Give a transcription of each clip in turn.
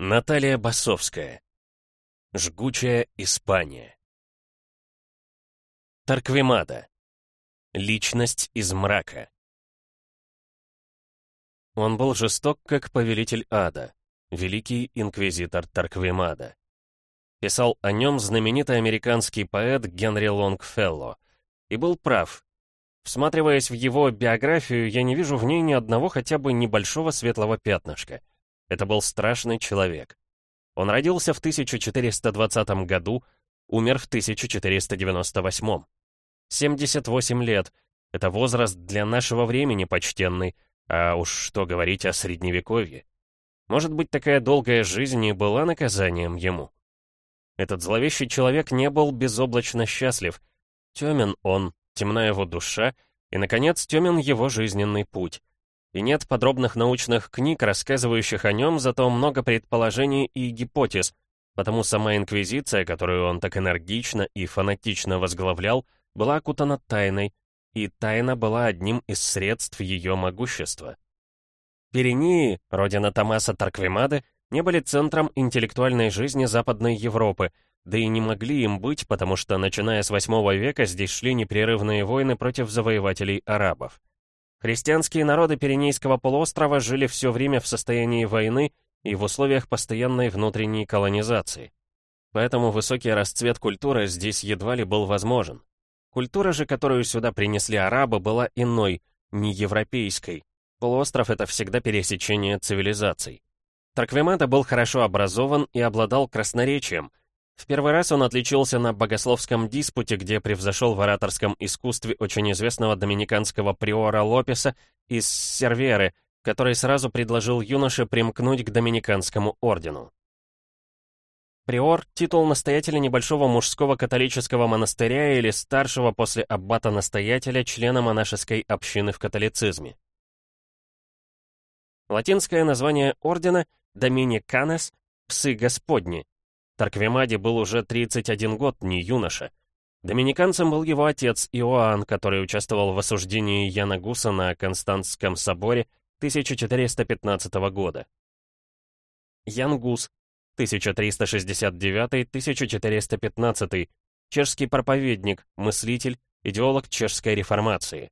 Наталья Басовская. Жгучая Испания. Торквемада. Личность из мрака. Он был жесток, как повелитель ада, великий инквизитор Торквемада. Писал о нем знаменитый американский поэт Генри Лонгфелло. И был прав. Всматриваясь в его биографию, я не вижу в ней ни одного хотя бы небольшого светлого пятнышка. Это был страшный человек. Он родился в 1420 году, умер в 1498. 78 лет. Это возраст для нашего времени почтенный, а уж что говорить о Средневековье. Может быть, такая долгая жизнь и была наказанием ему. Этот зловещий человек не был безоблачно счастлив. Темен он, темна его душа, и, наконец, темен его жизненный путь. И нет подробных научных книг, рассказывающих о нем, зато много предположений и гипотез, потому сама Инквизиция, которую он так энергично и фанатично возглавлял, была окутана тайной, и тайна была одним из средств ее могущества. Пиренеи, родина Томаса Торквемады, не были центром интеллектуальной жизни Западной Европы, да и не могли им быть, потому что, начиная с VIII века, здесь шли непрерывные войны против завоевателей арабов. Христианские народы Пиренейского полуострова жили все время в состоянии войны и в условиях постоянной внутренней колонизации. Поэтому высокий расцвет культуры здесь едва ли был возможен. Культура же, которую сюда принесли арабы, была иной, не европейской. Полуостров — это всегда пересечение цивилизаций. Торквемада был хорошо образован и обладал красноречием. В первый раз он отличился на богословском диспуте, где превзошел в ораторском искусстве очень известного доминиканского приора Лопеса из Серверы, который сразу предложил юноше примкнуть к доминиканскому ордену. Приор — титул настоятеля небольшого мужского католического монастыря или старшего после аббата-настоятеля члена монашеской общины в католицизме. Латинское название ордена — Доминиканес, псы Господни. Торквемаде был уже 31 год, не юноша. Доминиканцем был его отец Иоанн, который участвовал в осуждении Яна Гуса на Константском соборе 1415 года. Ян Гус, 1369-1415, чешский проповедник, мыслитель, идеолог чешской реформации.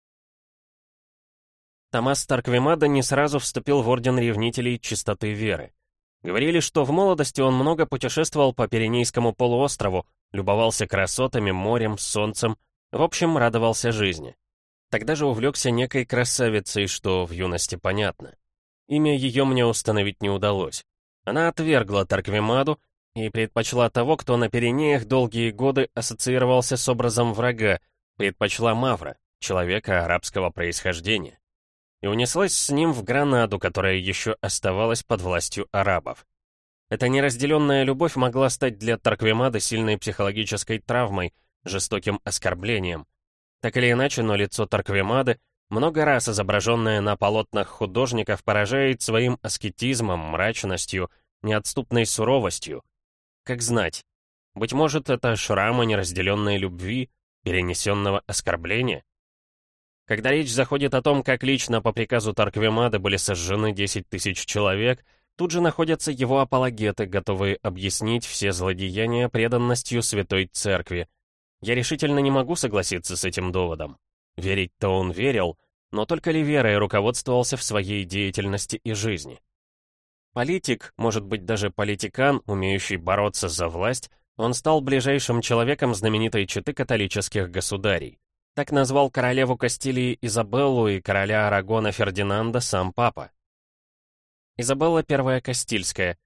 Томас Торквемада не сразу вступил в орден ревнителей чистоты веры. Говорили, что в молодости он много путешествовал по Пиренейскому полуострову, любовался красотами, морем, солнцем, в общем, радовался жизни. Тогда же увлекся некой красавицей, что в юности понятно. Имя ее мне установить не удалось. Она отвергла Торквемаду и предпочла того, кто на Пиренеях долгие годы ассоциировался с образом врага, предпочла Мавра, человека арабского происхождения. И унеслась с ним в Гранаду, которая еще оставалась под властью арабов. Эта неразделенная любовь могла стать для Торквемады сильной психологической травмой, жестоким оскорблением. Так или иначе, но лицо Торквемады, много раз изображенное на полотнах художников, поражает своим аскетизмом, мрачностью, неотступной суровостью. Как знать, быть может, это шрамы неразделенной любви, перенесенного оскорбления? Когда речь заходит о том, как лично по приказу Торквемады были сожжены 10 тысяч человек, тут же находятся его апологеты, готовые объяснить все злодеяния преданностью Святой Церкви. Я решительно не могу согласиться с этим доводом. Верить-то он верил, но только ли верой руководствовался в своей деятельности и жизни? Политик, может быть даже политикан, умеющий бороться за власть, он стал ближайшим человеком знаменитой четы католических государей. Так назвал королеву Кастилии Изабеллу и короля Арагона Фердинанда сам папа. Изабелла I Кастильская,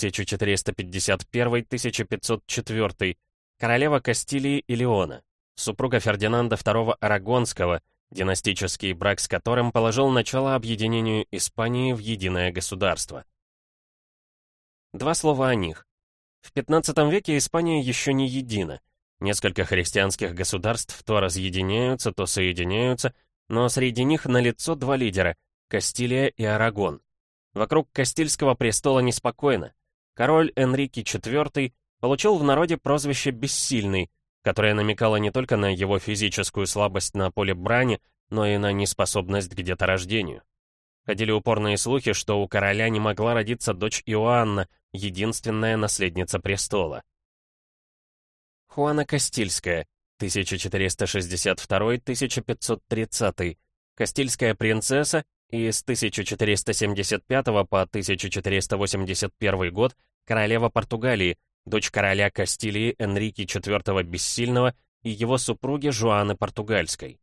1451-1504, королева Кастилии и Леона, супруга Фердинанда II Арагонского, династический брак с которым положил начало объединению Испании в единое государство. Два слова о них. В XV веке Испания еще не едина. Несколько христианских государств то разъединяются, то соединяются, но среди них налицо два лидера — Кастилия и Арагон. Вокруг Кастильского престола неспокойно. Король Энрике IV получил в народе прозвище «Бессильный», которое намекало не только на его физическую слабость на поле брани, но и на неспособность к деторождению. Ходили упорные слухи, что у короля не могла родиться дочь Иоанна, единственная наследница престола. Хуана Кастильская, 1462-1530, Кастильская принцесса и с 1475 по 1481 год королева Португалии, дочь короля Кастилии Энрике IV Бессильного и его супруги Жуаны Португальской.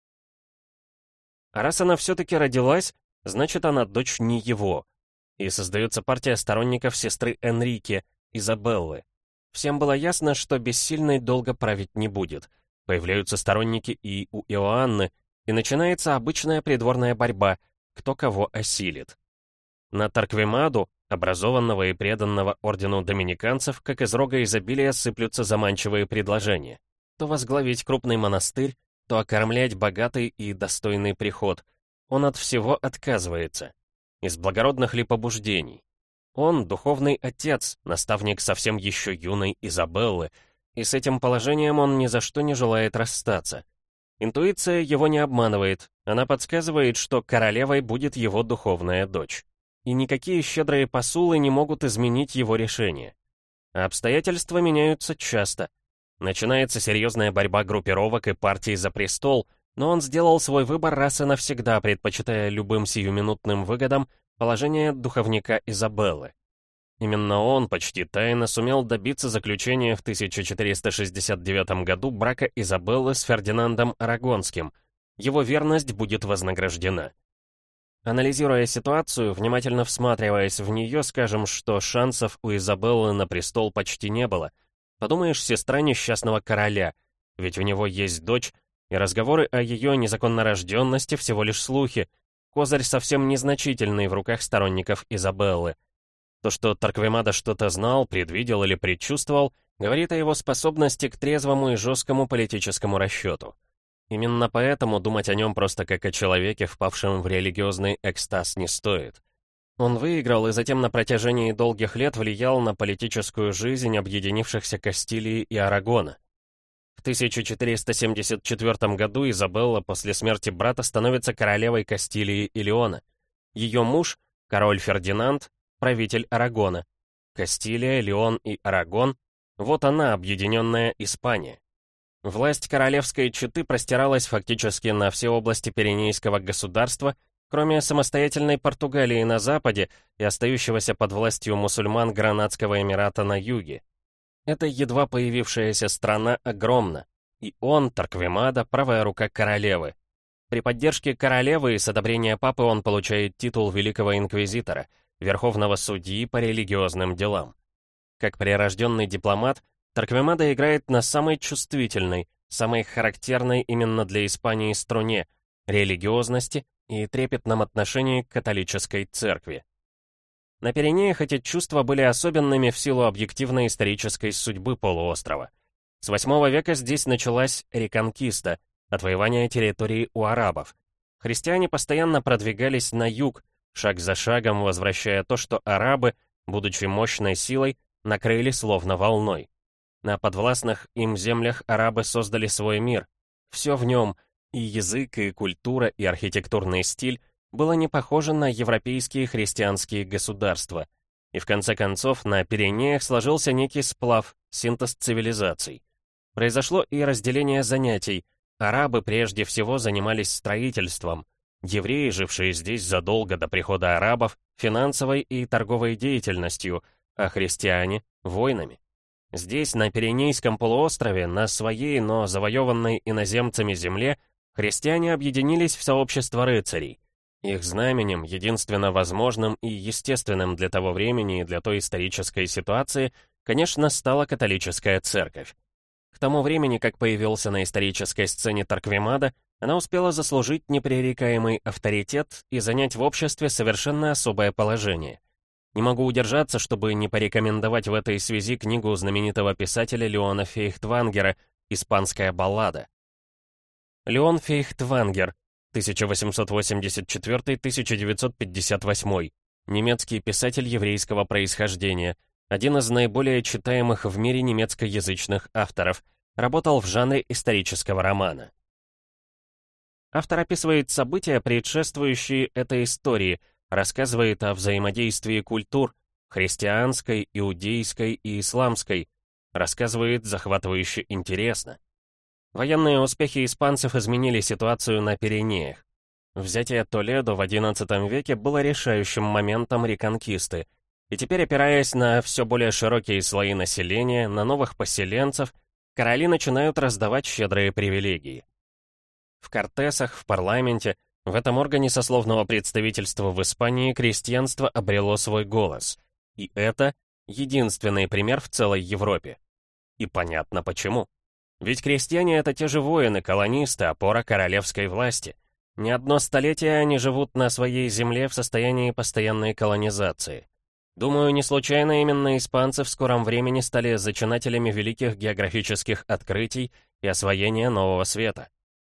А раз она все-таки родилась, значит, она дочь не его. И создается партия сторонников сестры Энрике, Изабеллы. Всем было ясно, что Бессильный долго править не будет. Появляются сторонники и у Иоанны, и начинается обычная придворная борьба, кто кого осилит. На Торквемаду, образованного и преданного ордену доминиканцев, как из рога изобилия сыплются заманчивые предложения. То возглавить крупный монастырь, то окормлять богатый и достойный приход. Он от всего отказывается. Из благородных ли побуждений? Он — духовный отец, наставник совсем еще юной Изабеллы, и с этим положением он ни за что не желает расстаться. Интуиция его не обманывает, она подсказывает, что королевой будет его духовная дочь. И никакие щедрые посулы не могут изменить его решение. А обстоятельства меняются часто. Начинается серьезная борьба группировок и партий за престол, но он сделал свой выбор раз и навсегда, предпочитая любым сиюминутным выгодам положение духовника Изабеллы. Именно он почти тайно сумел добиться заключения в 1469 году брака Изабеллы с Фердинандом Арагонским. Его верность будет вознаграждена. Анализируя ситуацию, внимательно всматриваясь в нее, скажем, что шансов у Изабеллы на престол почти не было. Подумаешь, сестра несчастного короля, ведь у него есть дочь, и разговоры о ее незаконнорожденности всего лишь слухи. Козырь совсем незначительный в руках сторонников Изабеллы. То, что Торквемада что-то знал, предвидел или предчувствовал, говорит о его способности к трезвому и жесткому политическому расчету. Именно поэтому думать о нем просто как о человеке, впавшем в религиозный экстаз, не стоит. Он выиграл и затем на протяжении долгих лет влиял на политическую жизнь объединившихся Кастилии и Арагона. В 1474 году Изабелла после смерти брата становится королевой Кастилии и Леона. Ее муж, король Фердинанд, правитель Арагона. Кастилия, Леон и Арагон — вот она, объединенная Испания. Власть королевской четы простиралась фактически на все области Пиренейского государства, кроме самостоятельной Португалии на западе и остающегося под властью мусульман Гранадского Эмирата на юге. Эта едва появившаяся страна огромна, и он, Торквемада, правая рука королевы. При поддержке королевы и с одобрения папы он получает титул великого инквизитора, верховного судьи по религиозным делам. Как прирожденный дипломат, Торквемада играет на самой чувствительной, самой характерной именно для Испании струне — религиозности и трепетном отношении к католической церкви. На Пиренеях эти чувства были особенными в силу объективной исторической судьбы полуострова. С VIII века здесь началась реконкиста, отвоевание территории у арабов. Христиане постоянно продвигались на юг, шаг за шагом возвращая то, что арабы, будучи мощной силой, накрыли словно волной. На подвластных им землях арабы создали свой мир. Все в нем, и язык, и культура, и архитектурный стиль, было не похоже на европейские христианские государства. И в конце концов на Пиренеях сложился некий сплав, синтез цивилизаций. Произошло и разделение занятий. Арабы прежде всего занимались строительством. Евреи, жившие здесь задолго до прихода арабов, финансовой и торговой деятельностью, а христиане — войнами. Здесь, на Пиренейском полуострове, на своей, но завоеванной иноземцами земле, христиане объединились в сообщество рыцарей. Их знаменем, единственно возможным и естественным для того времени и для той исторической ситуации, конечно, стала католическая церковь. К тому времени, как появился на исторической сцене Торквемада, она успела заслужить непререкаемый авторитет и занять в обществе совершенно особое положение. Не могу удержаться, чтобы не порекомендовать в этой связи книгу знаменитого писателя Леона Фейхтвангера «Испанская баллада». Леон Фейхтвангер, 1884-1958, немецкий писатель еврейского происхождения, один из наиболее читаемых в мире немецкоязычных авторов, работал в жанре исторического романа. Автор описывает события, предшествующие этой истории, рассказывает о взаимодействии культур, христианской, иудейской и исламской, рассказывает захватывающе интересно. Военные успехи испанцев изменили ситуацию на Пиренеях. Взятие Толедо в XI веке было решающим моментом реконкисты, и теперь, опираясь на все более широкие слои населения, на новых поселенцев, короли начинают раздавать щедрые привилегии. В Кортесах, в парламенте, в этом органе сословного представительства в Испании крестьянство обрело свой голос. И это единственный пример в целой Европе. И понятно почему. Ведь крестьяне — это те же воины, колонисты, опора королевской власти. Не одно столетие они живут на своей земле в состоянии постоянной колонизации. Думаю, не случайно именно испанцы в скором времени стали зачинателями великих географических открытий и освоения Нового Света.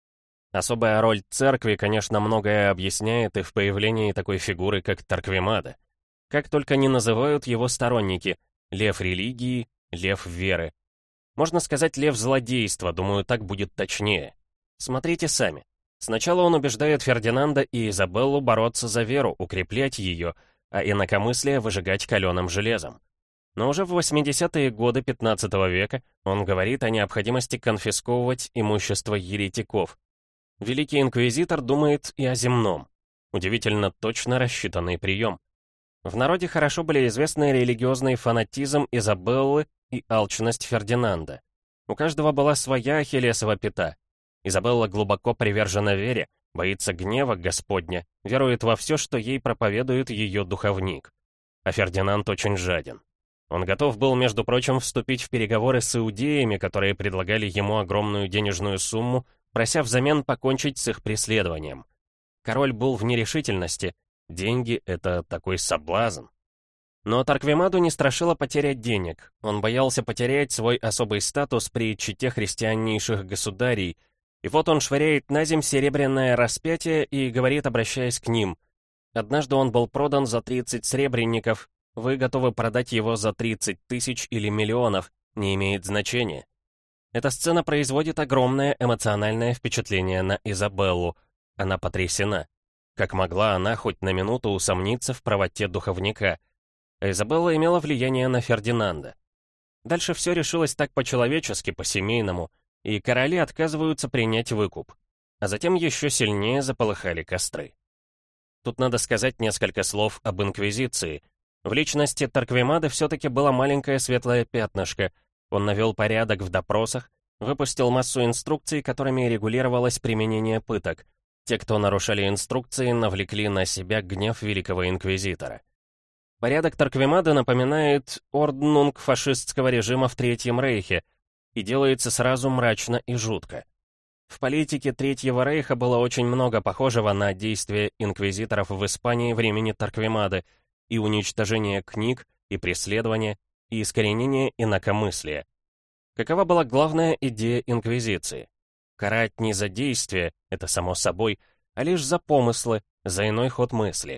Особая роль церкви, конечно, многое объясняет и в появлении такой фигуры, как Торквемада. Как только не называют его сторонники — лев религии, лев веры. Можно сказать, лев злодейства, думаю, так будет точнее. Смотрите сами. Сначала он убеждает Фердинанда и Изабеллу бороться за веру, укреплять ее, а инакомыслие выжигать каленым железом. Но уже в 80-е годы XV века он говорит о необходимости конфисковывать имущество еретиков. Великий инквизитор думает и о земном. Удивительно точно рассчитанный прием. В народе хорошо были известны религиозный фанатизм Изабеллы и алчность Фердинанда. У каждого была своя ахиллесова пята. Изабелла глубоко привержена вере, боится гнева Господня, верует во все, что ей проповедует ее духовник. А Фердинанд очень жаден. Он готов был, между прочим, вступить в переговоры с иудеями, которые предлагали ему огромную денежную сумму, прося взамен покончить с их преследованием. Король был в нерешительности. Деньги — это такой соблазн. Но Торквемаду не страшила потерять денег. Он боялся потерять свой особый статус при чете христианнейших государей. И вот он швыряет на земь серебряное распятие и говорит, обращаясь к ним: «Однажды он был продан за 30 сребреников. Вы готовы продать его за 30 тысяч или миллионов, не имеет значения». Эта сцена производит огромное эмоциональное впечатление на Изабеллу. Она потрясена. Как могла она хоть на минуту усомниться в правоте духовника? А Изабелла имела влияние на Фердинанда. Дальше все решилось так по-человечески, по-семейному, и короли отказываются принять выкуп. А затем еще сильнее заполыхали костры. Тут надо сказать несколько слов об инквизиции. В личности Торквемады все-таки было маленькое светлое пятнышко. Он навел порядок в допросах, выпустил массу инструкций, которыми регулировалось применение пыток. Те, кто нарушали инструкции, навлекли на себя гнев великого инквизитора. Порядок Торквемады напоминает орднунг фашистского режима в Третьем Рейхе и делается сразу мрачно и жутко. В политике Третьего Рейха было очень много похожего на действия инквизиторов в Испании времени Торквемады, и уничтожение книг, и преследование, и искоренение инакомыслия. Какова была главная идея инквизиции? Карать не за действия, это само собой, а лишь за помыслы, за иной ход мысли.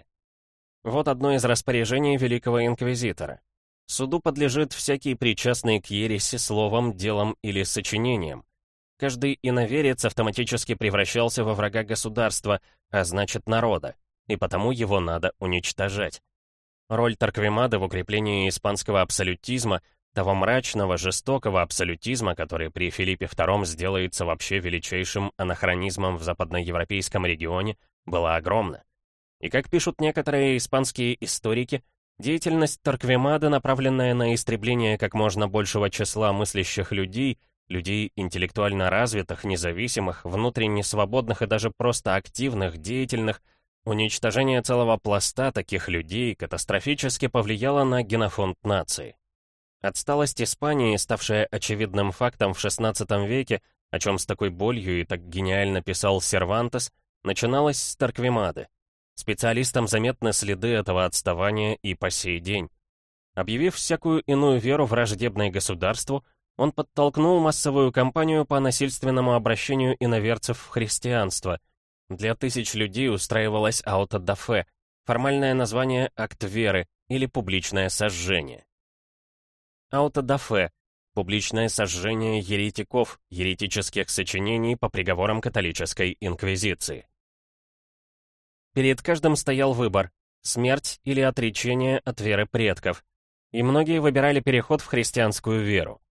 Вот одно из распоряжений великого инквизитора. Суду подлежит всякий причастный к ереси словом, делом или сочинением. Каждый иноверец автоматически превращался во врага государства, а значит народа, и потому его надо уничтожать. Роль Торквемады в укреплении испанского абсолютизма, того мрачного, жестокого абсолютизма, который при Филиппе II сделается вообще величайшим анахронизмом в западноевропейском регионе, была огромна. И как пишут некоторые испанские историки, деятельность Торквемады, направленная на истребление как можно большего числа мыслящих людей, людей интеллектуально развитых, независимых, внутренне свободных и даже просто активных, деятельных, уничтожение целого пласта таких людей катастрофически повлияло на генофонд нации. Отсталость Испании, ставшая очевидным фактом в XVI веке, о чем с такой болью и так гениально писал Сервантес, начиналась с Торквемады. Специалистам заметны следы этого отставания и по сей день. Объявив всякую иную веру враждебной государству, он подтолкнул массовую кампанию по насильственному обращению иноверцев в христианство. Для тысяч людей устраивалось ауто-дафе, формальное название «акт веры» или «публичное сожжение». Ауто-дафе публичное сожжение еретиков, еретических сочинений по приговорам католической инквизиции. Перед каждым стоял выбор — смерть или отречение от веры предков, и многие выбирали переход в христианскую веру.